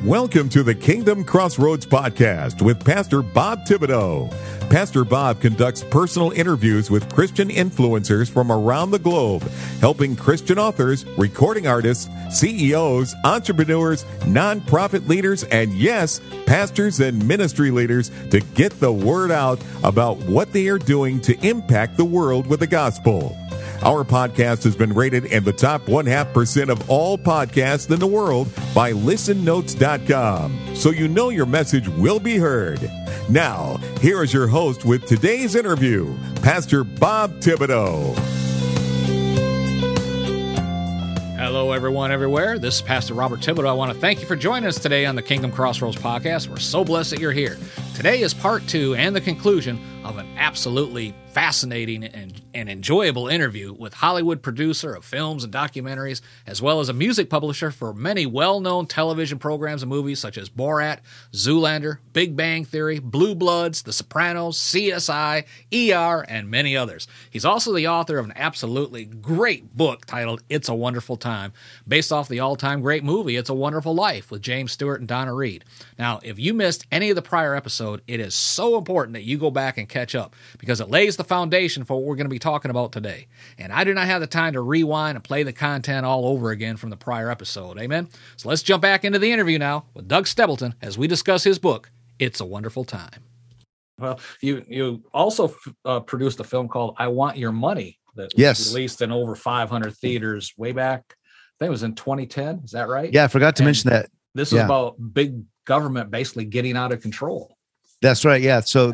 Welcome to the Kingdom Crossroads podcast with Pastor Bob Thibodeau. Pastor Bob conducts personal interviews with Christian influencers from around the globe, helping Christian authors, recording artists, CEOs, entrepreneurs, nonprofit leaders, and yes, pastors and ministry leaders to get the word out about what they are doing to impact the world with the gospel. Our podcast has been rated in the top 0.5% of all podcasts in the world by listennotes.com, so you know your message will be heard. Now, here is your host with today's interview, Pastor Bob Thibodeau. Hello, everyone, everywhere. This is Pastor Robert Thibodeau. I want to thank you for joining us today on the Kingdom Crossroads podcast. We're so blessed that you're here. Today is part 2 and the conclusion of an absolutely fascinating and enjoyable interview with Hollywood producer of films and documentaries, as well as a music publisher for many well-known television programs and movies such as Borat, Zoolander, Big Bang Theory, Blue Bloods, The Sopranos, CSI, ER, and many others. He's also the author of an absolutely great book titled It's a Wonderful Time, based off the all-time great movie It's a Wonderful Life with James Stewart and Donna Reed. Now, if you missed any of the prior episode, it is so important that you go back and catch up because it lays the foundation for what we're going to be talking about today. And I do not have the time to rewind and play the content all over again from the prior episode. Amen? So let's jump back into the interview now with Doug Stebleton as we discuss his book, It's a Wonderful Time. Well, you also produced a film called I Want Your Money that was released in over 500 theaters way back. I think it was in 2010. Is that right? Yeah, I forgot to mention that. This is about big government basically getting out of control. That's right. Yeah. So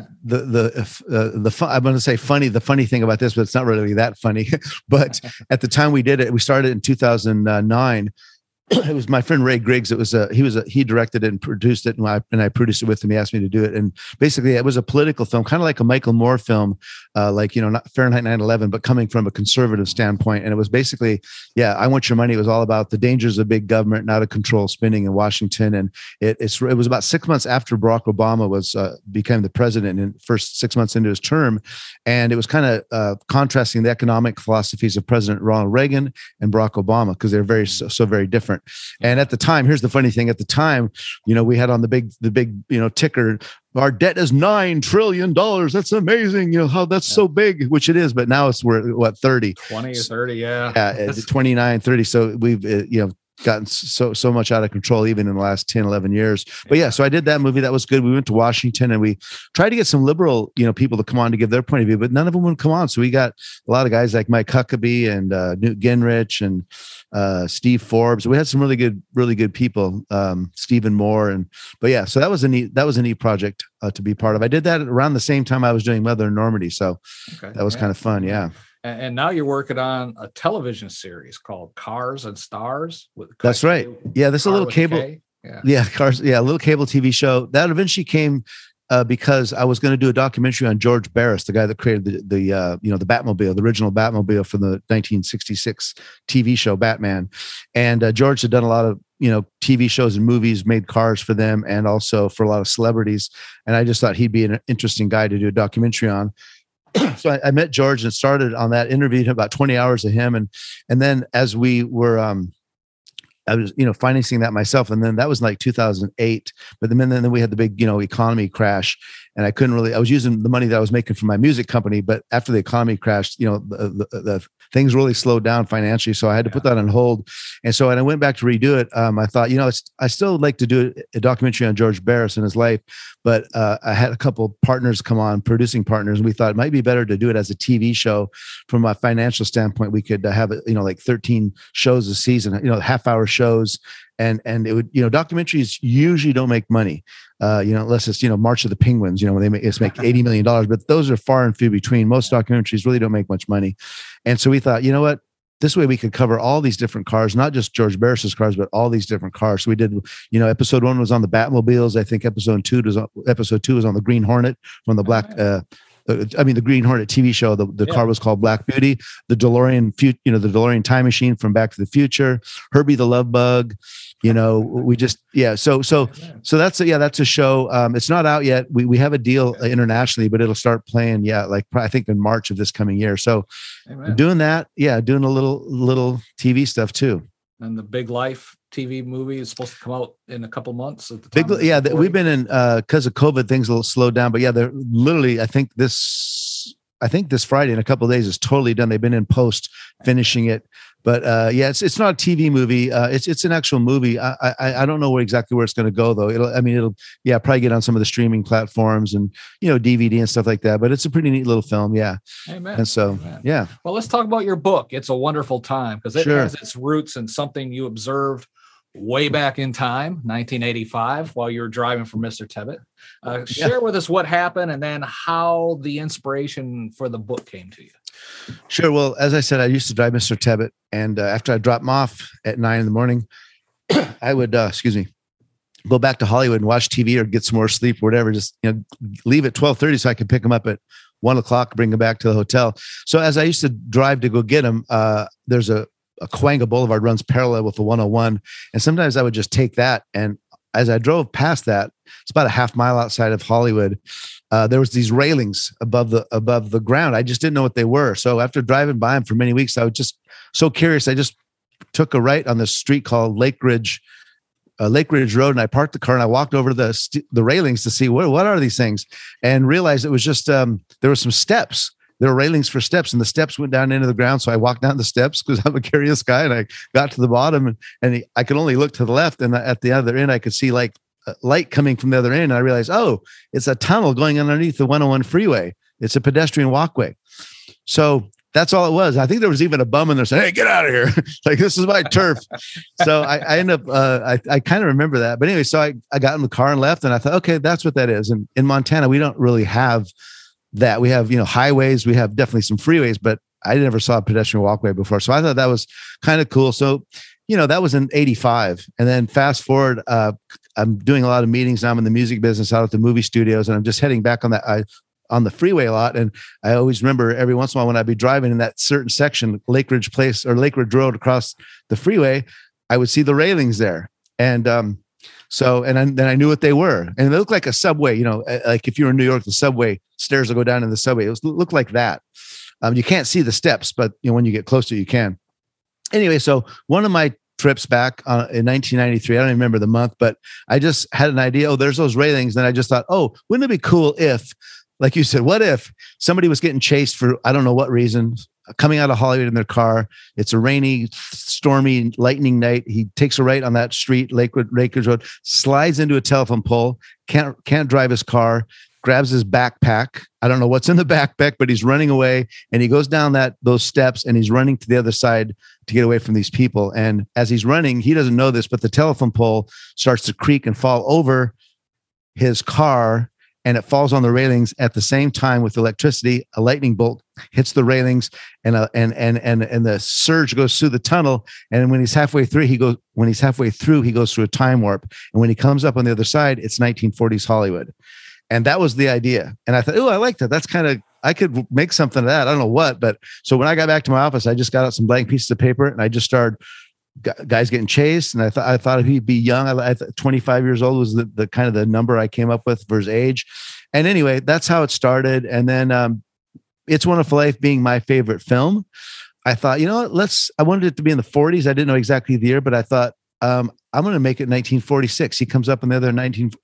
I'm going to say funny. The funny thing about this, but it's not really that funny. But at the time we did it, we started in 2009. It was my friend Ray Griggs. He directed it and produced it, and I produced it with him. He asked me to do it, and basically it was a political film, kind of like a Michael Moore film, not Fahrenheit 9/11, but coming from a conservative standpoint. And it was basically, I Want Your Money. It was all about the dangers of big government and out of control spending in Washington. And it was about 6 months after Barack Obama became the president, and first 6 months into his term, and it was kind of contrasting the economic philosophies of President Ronald Reagan and Barack Obama because they're so very different. And at the time, here's the funny thing: at the time, we had on the big ticker, our debt is $9 trillion. That's amazing. How that's so big, which it is. But now we're at 30, 20 or 30. Yeah, 29, 30. So we've gotten so much out of control even in the last 10, 11 years. But so I did that movie. That was good. We went to Washington and we tried to get some liberal, people to come on to give their point of view, but none of them would come on. So we got a lot of guys like Mike Huckabee and Newt Gingrich and Steve Forbes. We had some really good people, Stephen Moore. So that was a neat project to be part of. I did that around the same time I was doing Mother in Normandy. So that was kind of fun. Yeah. And now you're working on a television series called Cars and Stars. That's right. Yeah, this is a little cable. Cars. Yeah, a little cable TV show that eventually came because I was going to do a documentary on George Barris, the guy that created the Batmobile, the original Batmobile from the 1966 TV show Batman. And George had done a lot of TV shows and movies, made cars for them, and also for a lot of celebrities. And I just thought he'd be an interesting guy to do a documentary on. So I met George and started on that, interviewed about 20 hours of him. And then as we were, I was, financing that myself. And then that was like 2008. But then we had the big, economy crash. And I was using the money that I was making from my music company. But after the economy crashed, the things really slowed down financially. So I had to put that on hold. And so when I went back to redo it, I thought, I still like to do a documentary on George Barris and his life. But I had a couple partners come on, producing partners. And we thought it might be better to do it as a TV show. From a financial standpoint, we could have it, like 13 shows a season, half-hour shows. And it would, documentaries usually don't make money, unless it's, March of the Penguins, when they make $80 million, but those are far and few between. Most documentaries really don't make much money. And so we thought, what, this way we could cover all these different cars, not just George Barris's cars, but all these different cars. So we did, episode 1 was on the Batmobiles. I think episode 2 was on the Green Hornet from the the Green Hornet TV show. The car was called Black Beauty. The DeLorean, the DeLorean time machine from Back to the Future. Herbie the Love Bug. We just So that's a show. It's not out yet. We have a deal internationally, but it'll start playing. I think in March of this coming year. So doing that. Doing a little TV stuff too. And the Big Life TV movie is supposed to come out in a couple months. At the time yeah, we've been in because of COVID, things a little slowed down. But yeah, they're literally. I think this Friday in a couple of days is totally done. They've been in post finishing it. But yeah, it's not a TV movie. It's an actual movie. I don't know exactly where it's going to go though. It'll probably get on some of the streaming platforms and DVD and stuff like that. But it's a pretty neat little film. Yeah. Amen. And so yeah. Well, let's talk about your book. It's a Wonderful Time, because it has its roots in something you observed way back in time, 1985, while you were driving for Mr. Tebbett. Share with us what happened and then how the inspiration for the book came to you. Sure. Well, as I said, I used to drive Mr. Tebbett, and after I dropped him off at 9 a.m, I would, go back to Hollywood and watch TV or get some more sleep or whatever. Just leave at 12:30 so I could pick him up at 1 o'clock, bring him back to the hotel. So as I used to drive to go get him, there's a Cahuenga Boulevard runs parallel with the 101, and sometimes I would just take that. And as I drove past that, it's about a half mile outside of Hollywood. There was these railings above the ground. I just didn't know what they were. So after driving by them for many weeks, I was just so curious. I just took a right on this street called Lake Ridge Road, and I parked the car and I walked over to the railings to see what are these things, and realized it was just there were some steps. There were railings for steps, and the steps went down into the ground. So I walked down the steps because I'm a curious guy, and I got to the bottom, and I could only look to the left, and at the other end I could see like light coming from the other end. And I realized, it's a tunnel going underneath the 101 freeway. It's a pedestrian walkway. So that's all it was. I think there was even a bum in there saying, "Hey, get out of here." Like, this is my turf. So I ended up, I kind of remember that. But anyway, so I got in the car and left, and I thought, okay, that's what that is. And in Montana, we don't really have that. We have, highways, we have definitely some freeways, but I never saw a pedestrian walkway before. So I thought that was kind of cool. So, that was in 85. And then fast forward, I'm doing a lot of meetings now. I'm in the music business out at the movie studios, and I'm just heading back on the freeway a lot. And I always remember every once in a while when I'd be driving in that certain section, Lake Ridge Place or Lake Ridge Road across the freeway, I would see the railings there. And then I knew what they were. And they looked like a subway, like if you were in New York, the subway stairs will go down in the subway. It looked like that. You can't see the steps, but when you get closer, you can. Anyway, so one of my trips back in 1993, I don't even remember the month, but I just had an idea. There's those railings. And I just thought, wouldn't it be cool if, like you said, what if somebody was getting chased for, I don't know what reason, coming out of Hollywood in their car. It's a rainy, stormy, lightning night. He takes a right on that street, Lake Ridge Road, slides into a telephone pole, can't drive his car, grabs his backpack. I don't know what's in the backpack, but he's running away, and he goes down those steps, and he's running to the other side to get away from these people. And as he's running, he doesn't know this, but the telephone pole starts to creak and fall over his car, and it falls on the railings at the same time with electricity. A lightning bolt hits the railings, and the surge goes through the tunnel. And when he's halfway through, he goes through a time warp. And when he comes up on the other side, it's 1940s Hollywood. And that was the idea. And I thought, I like that. That's kind of, I could make something of that. I don't know what, but so when I got back to my office, I just got out some blank pieces of paper, and I just started guys getting chased. And I thought if he'd be young, I 25 years old was the kind of the number I came up with for his age. And anyway, that's how it started. And then It's Wonderful Life being my favorite film, I thought, I wanted it to be in the 40s. I didn't know exactly the year, but I thought, I'm going to make it 1946. He comes up on the other end,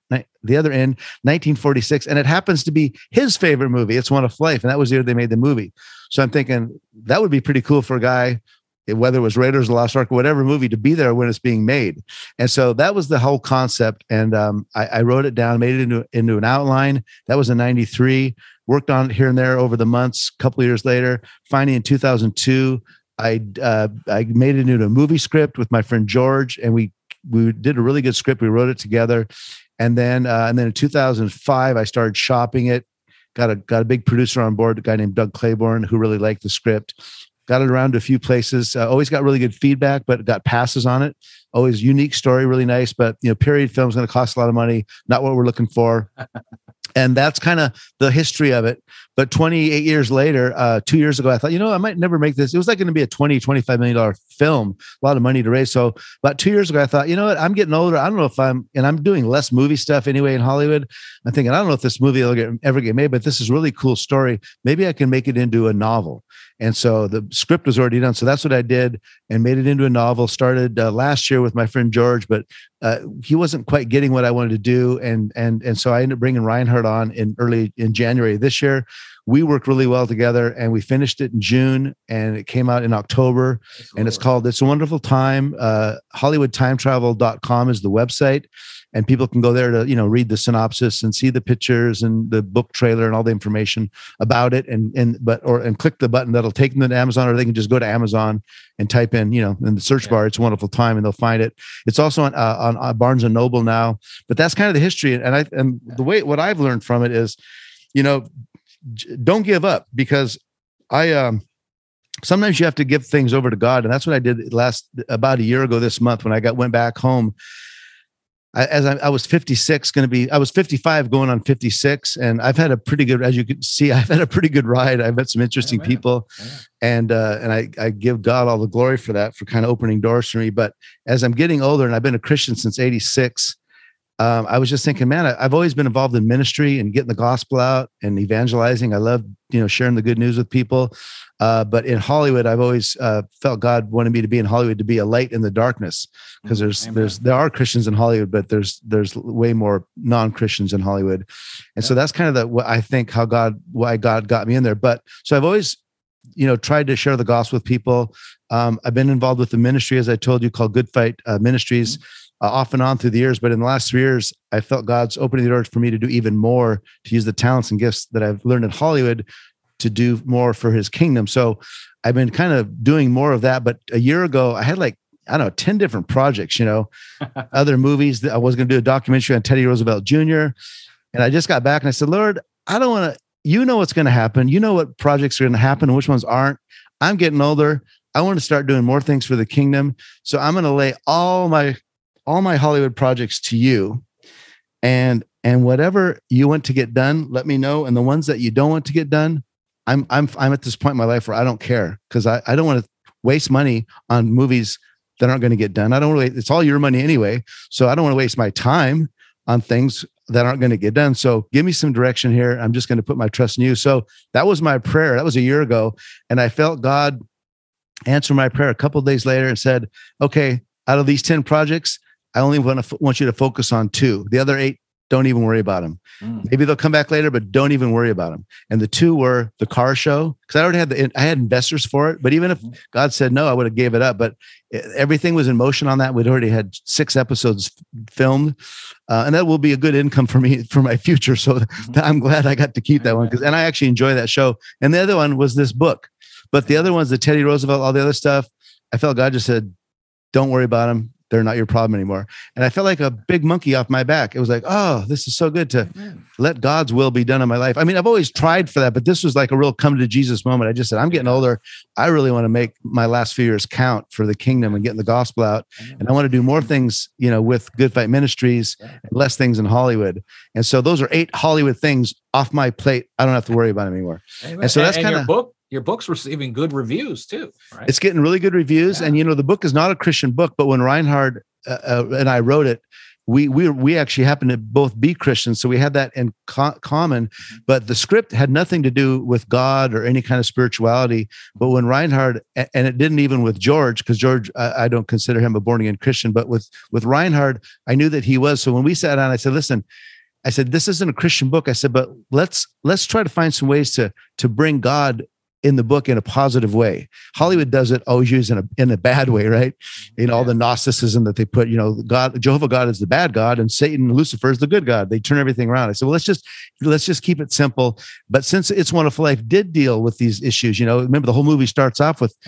1946. And it happens to be his favorite movie, It's Wonderful Life. And that was the year they made the movie. So I'm thinking that would be pretty cool for a guy, whether it was Raiders of the Lost Ark or whatever movie, to be there when it's being made. And so that was the whole concept. And I wrote it down, made it into an outline. That was in 93. Worked on it here and there over the months. A couple of years later, finally in 2002, I made it into a movie script with my friend George, and we did a really good script. We wrote it together, and then in 2005, I started shopping it. Got a big producer on board, a guy named Doug Claiborne, who really liked the script. Got it around to a few places. Always got really good feedback, but got passes on it. Always unique story, really nice. But period film's going to cost a lot of money. Not what we're looking for. And that's kind of the history of it. But 28 years later, 2 years ago, I thought, I might never make this. It was like going to be a $20-25 million film, a lot of money to raise. So about 2 years ago, I thought, what, I'm getting older. I don't know if I'm doing less movie stuff anyway in Hollywood. I'm thinking, I don't know if this movie will ever get made, but this is a really cool story. Maybe I can make it into a novel. And so the script was already done. So that's what I did and made it into a novel. Started last year year with my friend George, but he wasn't quite getting what I wanted to do. And so I ended up bringing Reinhard on in January this year. We worked really well together, and we finished it in June, and it came out in October. And it's called It's a Wonderful Time. HollywoodTimeTravel.com is the website, and people can go there to, read the synopsis and see the pictures and the book trailer and all the information about it, and click the button that'll take them to Amazon, or they can just go to Amazon and type in, in the search bar, It's a Wonderful Time, and they'll find it. It's also on Barnes and Noble now, but that's kind of the history. And what I've learned from it is, don't give up, because sometimes you have to give things over to God. And that's what I did about a year ago this month when I went back home. I was 56, I was 55 going on 56. And I've had a pretty good, as you can see, I've had a pretty good ride. I've met some interesting people, and I give God all the glory for that, for kind of opening doors for me. But as I'm getting older, and I've been a Christian since 86, I was just thinking, man, I've always been involved in ministry and getting the gospel out and evangelizing. I love, sharing the good news with people. But in Hollywood, I've always felt God wanted me to be in Hollywood, to be a light in the darkness, because there are Christians in Hollywood, but there's way more non-Christians in Hollywood. And so that's kind of what I think why God got me in there. But so I've always, tried to share the gospel with people. I've been involved with the ministry, as I told you, called Good Fight Ministries. Off and on through the years, but in the last 3 years, I felt God's opening the doors for me to do even more, to use the talents and gifts that I've learned in Hollywood to do more for his kingdom. So I've been kind of doing more of that. But a year ago, I had 10 different projects, other movies. That I was going to do a documentary on Teddy Roosevelt Jr. And I just got back and I said, Lord, I don't want to, what's going to happen. You know what projects are going to happen and which ones aren't. I'm getting older. I want to start doing more things for the kingdom. So I'm going to lay all my Hollywood projects to you, and whatever you want to get done, let me know. And the ones that you don't want to get done, I'm at this point in my life where I don't care, because I don't want to waste money on movies that aren't going to get done. I don't really, it's all your money anyway. So I don't want to waste my time on things that aren't going to get done. So give me some direction here. I'm just going to put my trust in you. So that was my prayer. That was a year ago. And I felt God answer my prayer a couple of days later and said, okay, out of these 10 projects, I only want you to focus on 2. The other 8, don't even worry about them. Maybe they'll come back later, but don't even worry about them. And the 2 were the car show, because I already had investors for it. But even if God said no, I would have gave it up. But everything was in motion on that. We'd already had 6 episodes filmed, and that will be a good income for me for my future. So I'm glad I got to keep that one, and I actually enjoy that show. And the other one was this book, but the other one's the Teddy Roosevelt, all the other stuff. I felt God just said, don't worry about them. They're not your problem anymore. And I felt like a big monkey off my back. It was like, oh, this is so good to let God's will be done in my life. I mean, I've always tried for that, but this was like a real come to Jesus moment. I just said, I'm getting older. I really want to make my last few years count for the kingdom and getting the gospel out. And I want to do more things, with Good Fight Ministries and less things in Hollywood. And so those are 8 Hollywood things off my plate. I don't have to worry about them anymore. Amen. And so that's kind of your book's receiving good reviews too, right? It's getting really good reviews. And, the book is not a Christian book, but when Reinhard and I wrote it, we actually happened to both be Christians. So we had that in common, but the script had nothing to do with God or any kind of spirituality. But when Reinhard, and it didn't even with George, because George, I don't consider him a born again Christian, but with Reinhard, I knew that he was. So when we sat down, I said, listen, this isn't a Christian book. I said, but let's try to find some ways to bring God in the book in a positive way. Hollywood does it always use in a bad way, right? All the Gnosticism that they put, God, Jehovah God is the bad God, and Satan, Lucifer is the good God. They turn everything around. I said, well, let's just keep it simple. But since It's Wonderful Life did deal with these issues, remember the whole movie starts off with,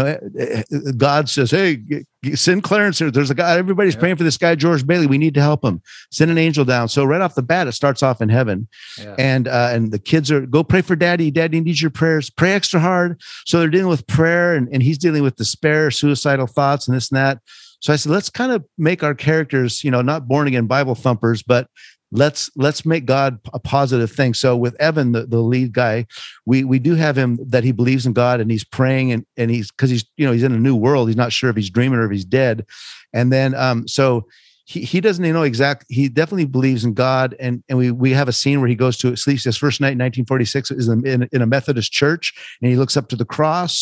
God says, hey, send Clarence here. There's a guy, everybody's praying for this guy, George Bailey. We need to help him. Send an angel down. So right off the bat, it starts off in heaven. And the kids go pray for daddy. Daddy needs your prayers. Pray extra hard. So they're dealing with prayer, and he's dealing with despair, suicidal thoughts, and this and that. So I said, let's kind of make our characters, not born again Bible thumpers, but let's make God a positive thing. So with Evan, the lead guy, we do have him that he believes in God, and he's praying, and he's in a new world. He's not sure if he's dreaming or if he's dead. And then so he doesn't know he definitely believes in God. And we have a scene where he goes to sleeps his first night in 1946 is in a Methodist church, and he looks up to the cross,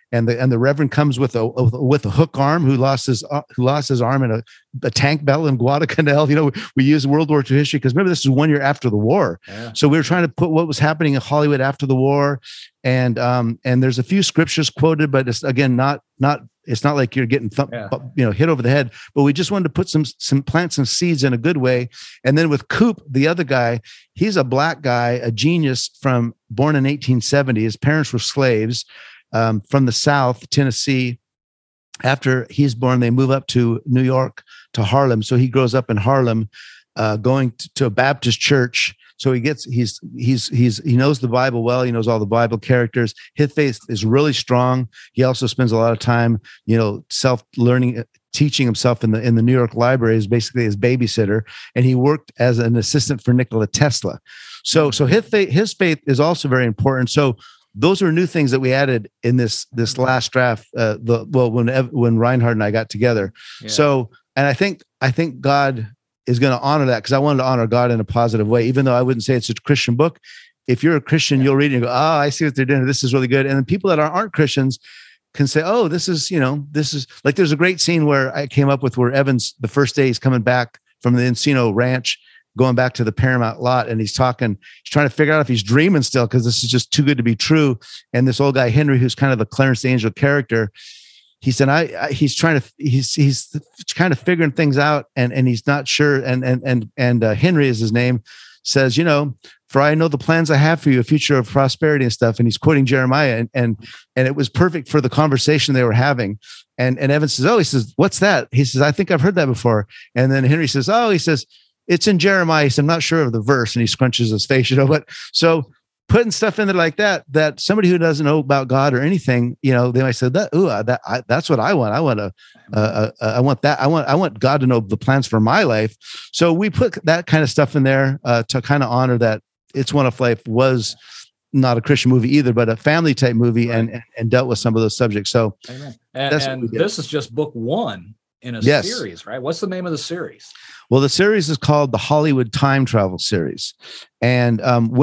and the reverend comes with a hook arm who lost his arm in a tank battle in Guadalcanal. You know, we use World War II history because remember, this is 1 year after the war. Yeah. So we were trying to put what was happening in Hollywood after the war. And there's a few scriptures quoted, but it's again, it's not like you're getting hit over the head, but we just wanted to put some plant some seeds in a good way. And then with Coop, the other guy, he's a black guy, a genius born in 1870. His parents were slaves from the South, Tennessee. After he's born, they move up to New York, to Harlem. So he grows up in Harlem, going to a Baptist church. So he knows the Bible well. He knows all the Bible characters. His faith is really strong. He also spends a lot of time, self-learning, teaching himself in the New York Library as basically his babysitter. And he worked as an assistant for Nikola Tesla. So his faith is also very important. So those are new things that we added in this last draft. When Reinhard and I got together. Yeah. So, and I think God is going to honor that, because I wanted to honor God in a positive way, even though I wouldn't say it's a Christian book. If you're a Christian, you'll read it and go, oh, I see what they're doing. This is really good. And then people that aren't Christians can say, oh, this is like, there's a great scene where I came up with where Evans, the first day he's coming back from the Encino Ranch, going back to the Paramount lot, and he's trying to figure out if he's dreaming still, because this is just too good to be true. And this old guy, Henry, who's kind of the Clarence the Angel character, he said, he's kind of figuring things out, and he's not sure. And Henry is his name, says, for I know the plans I have for you, a future of prosperity and stuff. And he's quoting Jeremiah, and it was perfect for the conversation they were having. And Evan says, he says, what's that? He says, I think I've heard that before. And then Henry says, it's in Jeremiah. He said, I'm not sure of the verse. And he scrunches his face, but so putting stuff in there like that somebody who doesn't know about God or anything, they might say that's what I want. I want that. I want God to know the plans for my life. So we put that kind of stuff in there to kind of honor that It's One of Life was not a Christian movie either, but a family type movie, right, and dealt with some of those subjects. So Amen. And this is just book one in a series, right? What's the name of the series? Well, the series is called the Hollywood Time Travel Series. And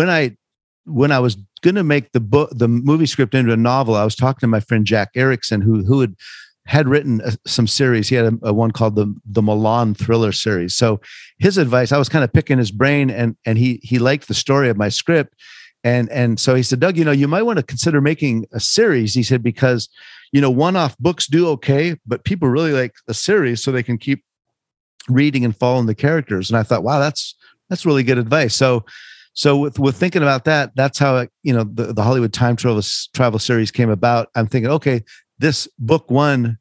when I was going to make the movie script into a novel, I was talking to my friend Jack Erickson, who had written some series. He had a one called the Milan Thriller series. So his advice, I was kind of picking his brain, and he liked the story of my script. And so he said, Doug, you might want to consider making a series. He said, because, one-off books do okay, but people really like a series so they can keep reading and following the characters. And I thought, wow, that's really good advice. So with thinking about that, that's how, the Hollywood Time Travel Series came about. I'm thinking, okay, this book one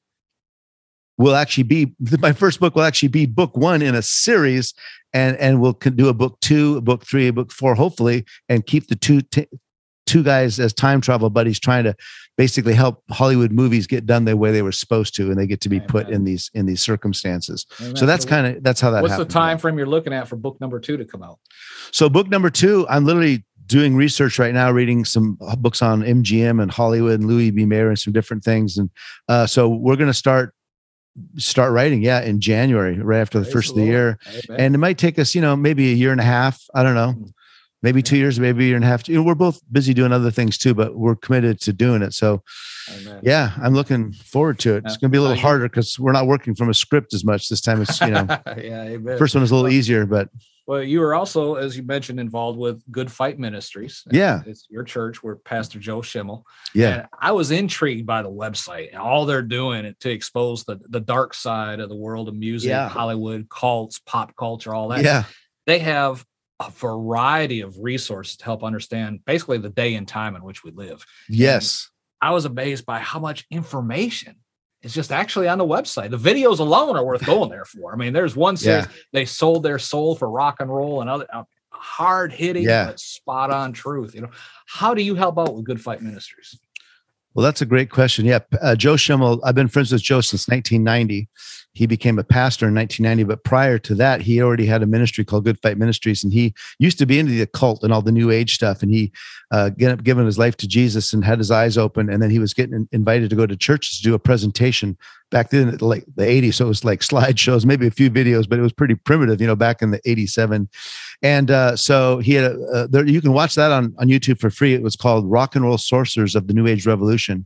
will actually be, my first book will actually be book one in a series, and we'll do a book 2, a book 3, a book 4, hopefully, and keep the two guys as time travel buddies, trying to basically help Hollywood movies get done the way they were supposed to, and they get to be put in these circumstances. Amen. So that's how that happened. What's the time frame you're looking at for book number 2 to come out? So book number 2, I'm literally doing research right now, reading some books on MGM and Hollywood and Louis B. Mayer and some different things. And so we're going to start writing, in January, right after the first of the year. Amen. And it might take us, maybe a year and a half. I don't know. Maybe 2 years, maybe a year and a half. We're both busy doing other things too, but we're committed to doing it. So, Amen. I'm looking forward to it. It's going to be a little harder because we're not working from a script as much this time. It's first one is a little easier, but. Well, you are also, as you mentioned, involved with Good Fight Ministries. Yeah. It's your church where Pastor Joe Schimmel. Yeah. And I was intrigued by the website and all they're doing to expose the dark side of the world of music, Hollywood, cults, pop culture, all that. Yeah. They have a variety of resources to help understand basically the day and time in which we live. Yes. And I was amazed by how much information is just actually on the website. The videos alone are worth going there for. I mean, there's one series, they sold their soul for rock and roll and other hard hitting, but spot on truth. How do you help out with Good Fight Ministries? Well, that's a great question. Yeah. Joe Schimmel, I've been friends with Joe since 1990. He became a pastor in 1990, but prior to that, he already had a ministry called Good Fight Ministries, and he used to be into the occult and all the New Age stuff, and he given his life to Jesus and had his eyes open, and then he was getting invited to go to churches to do a presentation back then, like the 80s, so it was like slideshows, maybe a few videos, but it was pretty primitive, back in the 87. And so he had you can watch that on YouTube for free. It was called Rock and Roll Sorcerers of the New Age Revolution.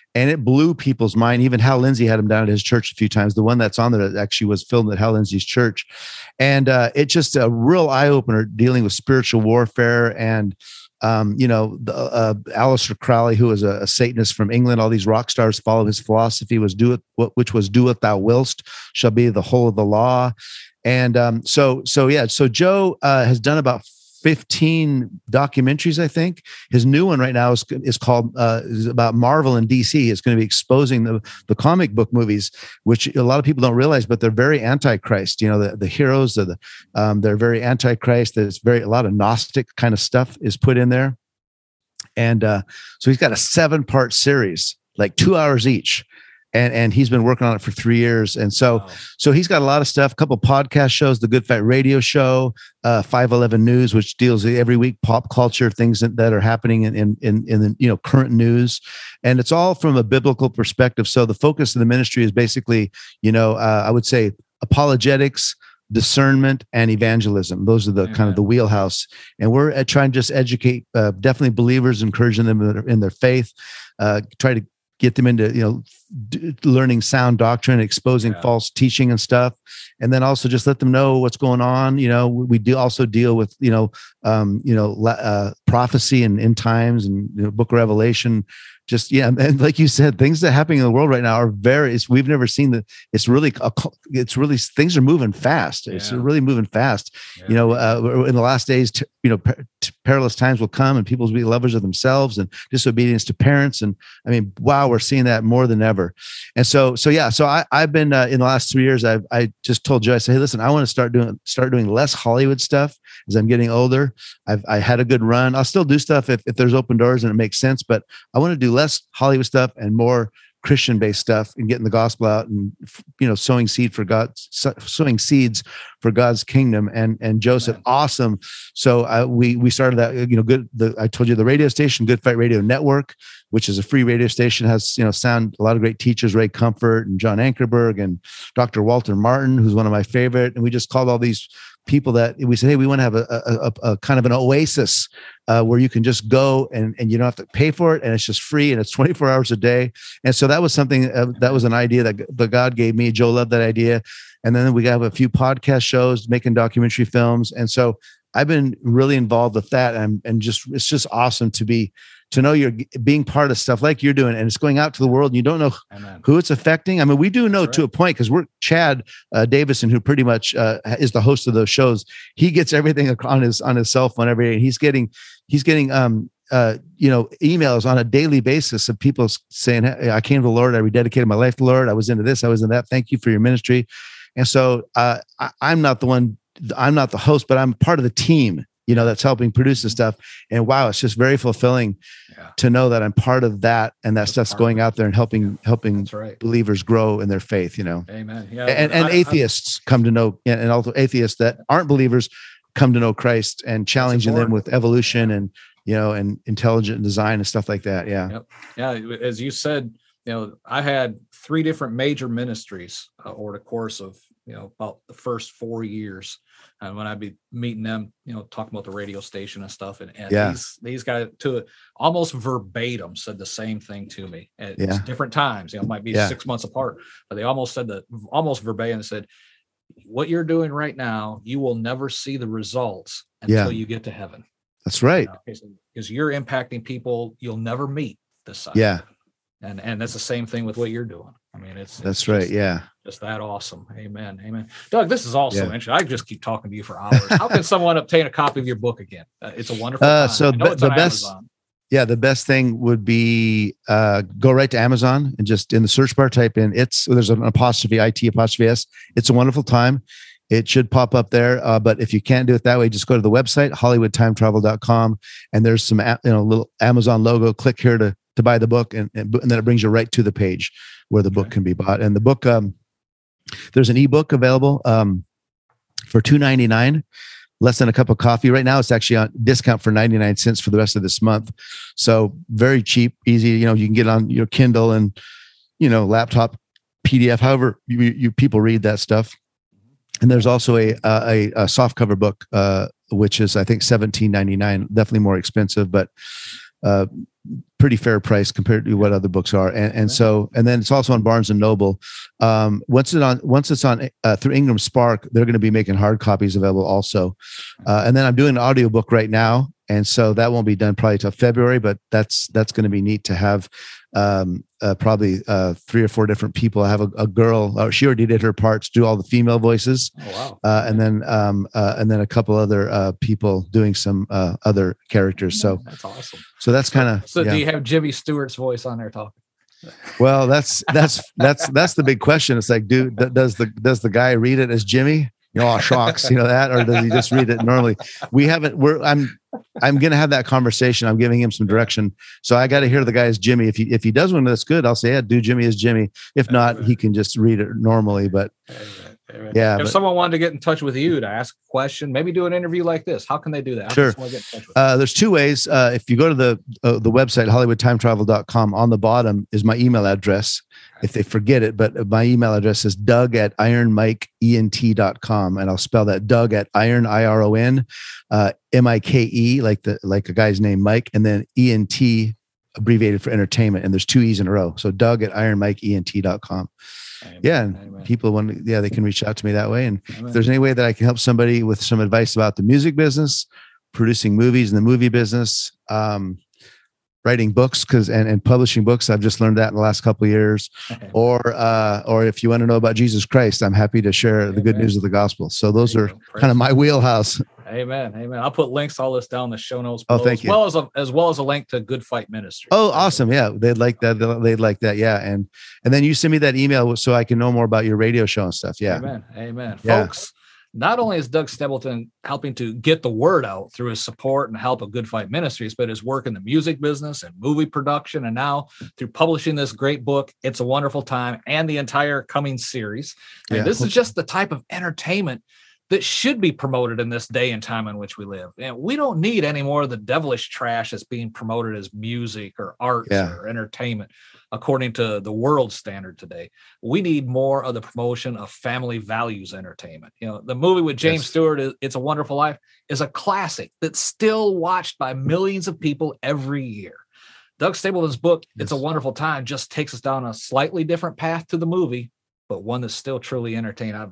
And it blew people's mind. Even Hal Lindsey had him down at his church a few times. The one that's on there actually was filmed at Hal Lindsey's church. And it's just a real eye-opener dealing with spiritual warfare. And, Aleister Crowley, who was a Satanist from England, all these rock stars follow his philosophy, which was do what thou willst shall be the whole of the law. And so Joe has done about 15 documentaries, I think. His new one right now is called is about Marvel and DC. It's going to be exposing the comic book movies, which a lot of people don't realize, but they're very antichrist. The heroes are they're very antichrist. There's a lot of Gnostic kind of stuff is put in there. And so he's got a 7-part series, like 2 hours each. And he's been working on it for 3 years. And so he's got a lot of stuff, a couple of podcast shows, the Good Fight Radio Show, 511 News, which deals every week pop culture, things that are happening in the current news. And it's all from a biblical perspective. So the focus of the ministry is basically, I would say apologetics, discernment, and evangelism. Those are the Amen. Kind of the wheelhouse. And we're trying to just educate definitely believers, encouraging them in their faith, try to get them into, learning sound doctrine, exposing false teaching and stuff. And then also just let them know what's going on. We do also deal with, prophecy and end times and book of Revelation. Just, and like you said, things that are happening in the world right now are we've never seen it's really things are moving fast. It's really moving fast. In the last days, perilous times will come and people will be lovers of themselves and disobedience to parents. And I mean, wow, we're seeing that more than ever. And so I've been, in the last 3 years, I just told Joe, I said, hey, listen, I want to start doing less Hollywood stuff as I'm getting older. I had a good run. I'll still do stuff if there's open doors and it makes sense, but I want to do less Hollywood stuff and more Christian-based stuff and getting the gospel out and sowing seeds for God's kingdom. And Joe said, awesome. So we started that. I told you the radio station, Good Fight Radio Network, which is a free radio station, has a lot of great teachers, Ray Comfort and John Ankerberg and Dr. Walter Martin, who's one of my favorite. And we just called all these people that we said, hey, we want to have a kind of an oasis where you can just go and you don't have to pay for it, and it's just free, and it's 24 hours a day. And so that was something that was an idea that God gave me. Joe loved that idea. And then we have a few podcast shows, making documentary films. And so I've been really involved with that. And it's just awesome to know you're being part of stuff like you're doing, and it's going out to the world and you don't know who it's affecting. I mean, we do know to a point, because we're Chad Davison, who pretty much is the host of those shows. He gets everything on his cell phone every day. And he's getting emails on a daily basis of people saying, hey, I came to the Lord. I rededicated my life to the Lord. I was into this. I was in that. Thank you for your ministry. And so I'm not the host, but I'm part of the team, that's helping produce this stuff. And wow, it's just very fulfilling to know that I'm part of that, and that stuff's going out there and helping believers grow in their faith, Amen. Yeah. And atheists come to know, and also atheists that aren't believers come to know Christ, and challenging them with evolution and, and intelligent design and stuff like that. Yeah. Yep. Yeah. As you said, I had 3 different major ministries over the course of, about the first 4 years. And when I'd be meeting them, talking about the radio station and stuff, and these guys almost verbatim said the same thing to me at different times. It might be 6 months apart, but they almost said almost verbatim said, what you're doing right now, you will never see the results until you get to heaven. That's right. Because you're impacting people you'll never meet this side. Yeah. And that's the same thing with what you're doing. I mean, that's right. Yeah. Just that awesome. Amen. Amen. Doug, this is also interesting. I just keep talking to you for hours. How can someone obtain a copy of your book again? It's a wonderful time. So the best, Amazon. The best thing would be go right to Amazon and just in the search bar type in there's an apostrophe, IT''S. It's a Wonderful Time. It should pop up there. But if you can't do it that way, just go to the website, HollywoodTimeTravel.com, and there's some little Amazon logo. Click here to buy the book, and then it brings you right to the page where the book can be bought. And the book, there's an ebook available for $2.99, less than a cup of coffee. Right now, it's actually on discount for 99 cents for the rest of this month. So very cheap, easy. You can get on your Kindle and laptop, PDF, however you people read that stuff. And there's also a softcover book, which is I think $17.99, definitely more expensive, but pretty fair price compared to what other books are. And then it's also on Barnes and Noble. Once it's on through Ingram Spark, they're going to be making hard copies available also. And then I'm doing an audiobook right now. And so that won't be done probably till February, but that's going to be neat to have probably 3 or 4 different people. I have a girl, she already did her parts, do all the female voices. Oh, wow. And then a couple other people doing some other characters. So that's awesome. So that's kind of. So do you have Jimmy Stewart's voice on there talking? Well, that's the big question. It's like, does the guy read it as Jimmy? Shocks, that, or does he just read it normally? I'm going to have that conversation. I'm giving him some direction. So I got to hear the guy as Jimmy. If he does one that's good, I'll say, yeah, do Jimmy as Jimmy. If not, he can just read it normally. But yeah, if someone wanted to get in touch with you to ask a question, maybe do an interview like this, how can they do that? Sure. There's 2 ways. If you go to the website, HollywoodTimeTravel.com, on the bottom is my email address. If they forget it, but my email address is Doug@IronMikeENT.com, and I'll spell that Doug at Iron, IRON, MIKE, like a guy's name, Mike, and then ENT, abbreviated for entertainment. And there's 2 E's in a row. So Doug@IronMikeENT.com. Amen. Yeah. And people they can reach out to me that way. And if there's any way that I can help somebody with some advice about the music business, producing movies in the movie business, writing books and publishing books. I've just learned that in the last couple of years. Or if you want to know about Jesus Christ, I'm happy to share the good news of the gospel. So those are kind of my wheelhouse. Amen. I'll put links all this down in the show notes below, thank you. As well as a link to Good Fight Ministry. Oh, awesome. Yeah. They'd like that. Yeah. And then you send me that email so I can know more about your radio show and stuff. Yeah. Amen. Yeah. Folks, not only is Doug Stapleton helping to get the word out through his support and help of Good Fight Ministries, but his work in the music business and movie production, and now through publishing this great book, It's a Wonderful Time, and the entire coming series. And this is just the type of entertainment that should be promoted in this day and time in which we live. And we don't need any more of the devilish trash that's being promoted as music or arts or entertainment, according to the world standard today. We need more of the promotion of family values entertainment. The movie with James Stewart, It's a Wonderful Life, is a classic that's still watched by millions of people every year. Doug Stapleton's book, It's a Wonderful Time, just takes us down a slightly different path to the movie, but one that's still truly entertaining.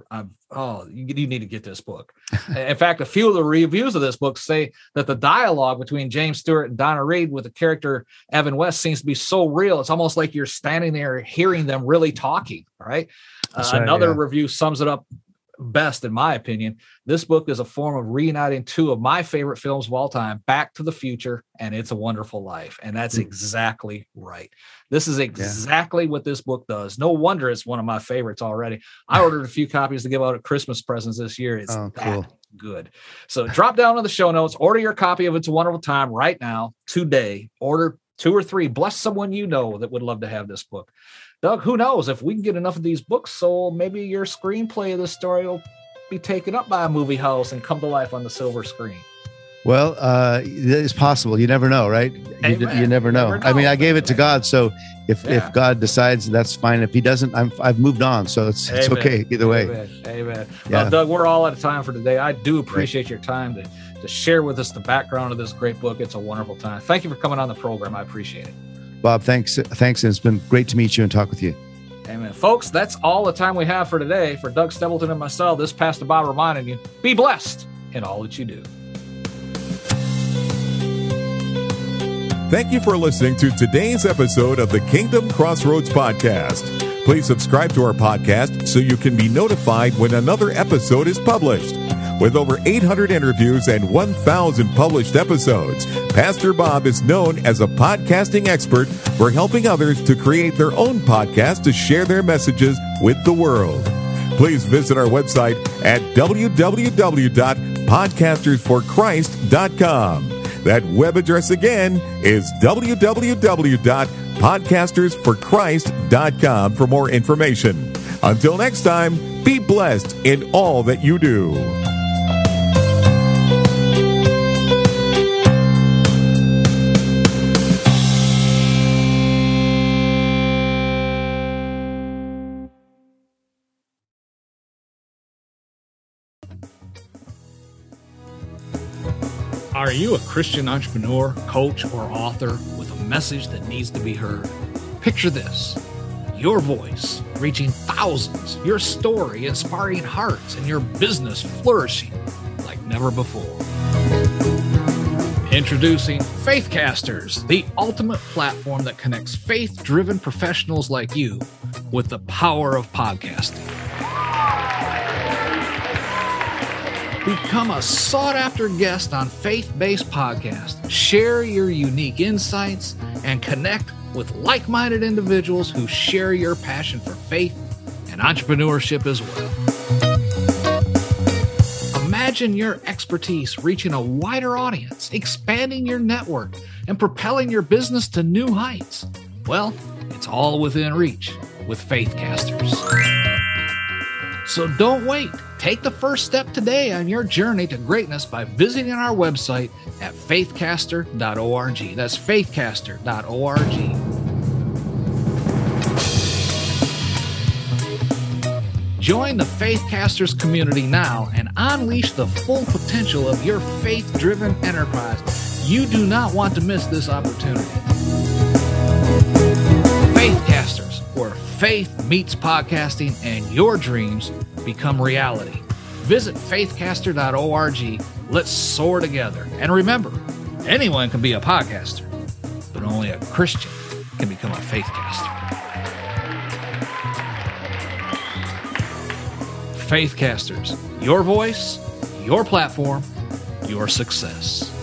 You need to get this book. In fact, a few of the reviews of this book say that the dialogue between James Stewart and Donna Reed with the character Evan West seems to be so real. It's almost like you're standing there hearing them really talking. Right. Another review sums it up best, in my opinion. This book is a form of reuniting 2 of my favorite films of all time, Back to the Future and It's a Wonderful Life. And that's exactly right. This is exactly what this book does. No wonder it's one of my favorites already. I ordered a few copies to give out at Christmas presents this year. It's cool. Good. So drop down to the show notes, order your copy of It's a Wonderful Time right now, today. Order 2 or 3. Bless someone that would love to have this book. Doug, who knows if we can get enough of these books sold, maybe your screenplay of this story will be taken up by a movie house and come to life on the silver screen. Well, it's possible. You never know, right? You never know. I mean, I gave it to God, so if God decides, that's fine. If He doesn't, I've moved on, so it's okay either way. Amen. Yeah. Well, Doug, we're all out of time for today. I do appreciate your time to share with us the background of this great book. It's a wonderful time. Thank you for coming on the program. I appreciate it. Bob, thanks. And it's been great to meet you and talk with you. Amen. Folks, that's all the time we have for today. For Doug Stapleton and myself, this Pastor Bob reminding you, be blessed in all that you do. Thank you for listening to today's episode of the Kingdom Crossroads Podcast. Please subscribe to our podcast so you can be notified when another episode is published. With over 800 interviews and 1,000 published episodes, Pastor Bob is known as a podcasting expert for helping others to create their own podcast to share their messages with the world. Please visit our website at www.podcastersforchrist.com. That web address again is www.podcastersforchrist.com for more information. Until next time, be blessed in all that you do. Are you a Christian entrepreneur, coach, or author with a message that needs to be heard. Picture this: your voice reaching thousands, your story inspiring hearts, and your business flourishing like never before. Introducing Faithcasters, the ultimate platform that connects faith-driven professionals like you with the power of podcasting. Become a sought-after guest on faith-based podcasts. Share your unique insights and connect with like-minded individuals who share your passion for faith and entrepreneurship as well. Imagine your expertise reaching a wider audience, expanding your network, and propelling your business to new heights. Well, it's all within reach with Faithcasters. So don't wait. Take the first step today on your journey to greatness by visiting our website at faithcaster.org. That's faithcaster.org. Join the Faithcasters community now and unleash the full potential of your faith-driven enterprise. You do not want to miss this opportunity. Faithcasters, where faith meets podcasting and your dreams become reality. Visit faithcaster.org. Let's soar together. And remember, anyone can be a podcaster, but only a Christian can become a Faithcaster. Faithcasters, your voice, your platform, your success.